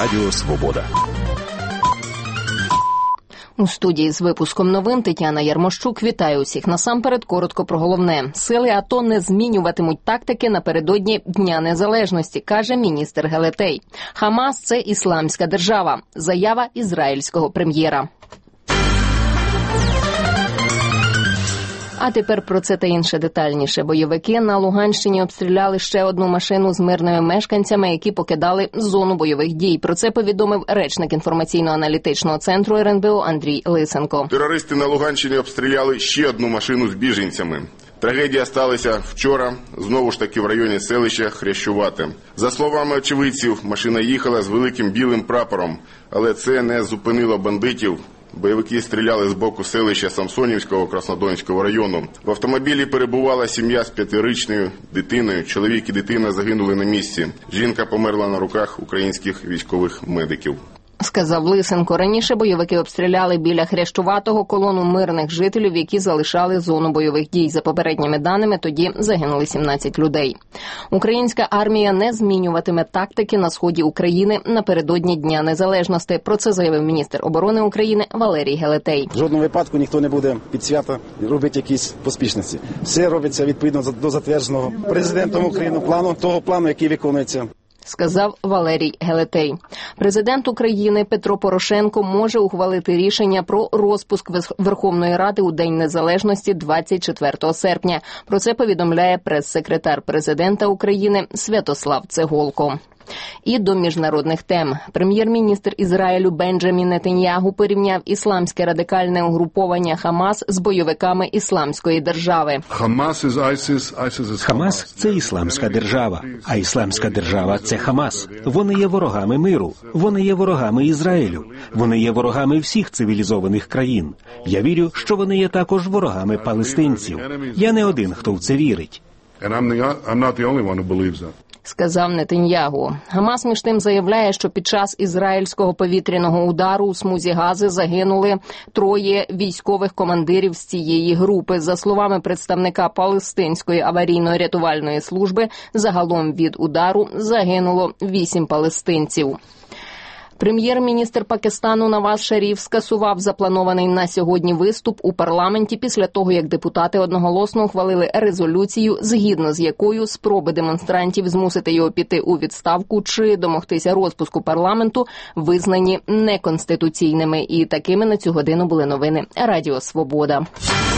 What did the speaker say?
Радіо Свобода. У студії з випуском новин Тетяна Ярмощук. Вітаю усіх. Насамперед, коротко про головне. Сили АТО не змінюватимуть тактики напередодні Дня Незалежності, каже міністр Гелетей. Хамас – це ісламська держава. Заява ізраїльського прем'єра. А тепер про це та інше детальніше. Бойовики на Луганщині обстріляли ще одну машину з мирними мешканцями, які покидали зону бойових дій. Про це повідомив речник інформаційно-аналітичного центру РНБО Андрій Лисенко. Терористи на Луганщині обстріляли ще одну машину з біженцями. Трагедія сталася вчора, знову ж таки в районі селища Хрящувате. За словами очевидців, машина їхала з великим білим прапором, але це не зупинило бандитів. Бойовики стріляли з боку селища Самсонівського Краснодонського району. В автомобілі перебувала сім'я з 5-річною дитиною. Чоловік і дитина загинули на місці. Жінка померла на руках українських військових медиків. Сказав Лисенко. Раніше бойовики обстріляли біля Хрящуватого колону мирних жителів, які залишали зону бойових дій. За попередніми даними, тоді загинули 17 людей. Українська армія не змінюватиме тактики на сході України напередодні Дня Незалежності. Про це заявив міністр оборони України Валерій Гелетей. В жодному випадку ніхто не буде під свята робити якісь поспішності. Все робиться відповідно до затвердженого президентом України плану, того плану, який виконується. Сказав Валерій Гелетей. Президент України Петро Порошенко може ухвалити рішення про розпуск Верховної Ради у День Незалежності 24 серпня. Про це повідомляє прес-секретар президента України Святослав Цеголко. І до міжнародних тем. Прем'єр-міністр Ізраїлю Бенджамін Нетаньягу порівняв ісламське радикальне угруповання Хамас з бойовиками Ісламської держави. Хамас – це ісламська держава, а ісламська держава – це Хамас. Вони є ворогами миру, вони є ворогами Ізраїлю, вони є ворогами всіх цивілізованих країн. Я вірю, що вони є також ворогами палестинців. Я не один, хто в це вірить. Сказав Нетаньягу. Хамас між тим заявляє, що під час ізраїльського повітряного удару у смузі Гази загинули 3 військових командирів з цієї групи. За словами представника Палестинської аварійно-рятувальної служби, загалом від удару загинуло 8 палестинців. Прем'єр-міністр Пакистану Наваз Шаріф скасував запланований на сьогодні виступ у парламенті після того, як депутати одноголосно ухвалили резолюцію, згідно з якою спроби демонстрантів змусити його піти у відставку чи домогтися розпуску парламенту визнані неконституційними. І такими на цю годину були новини Радіо Свобода.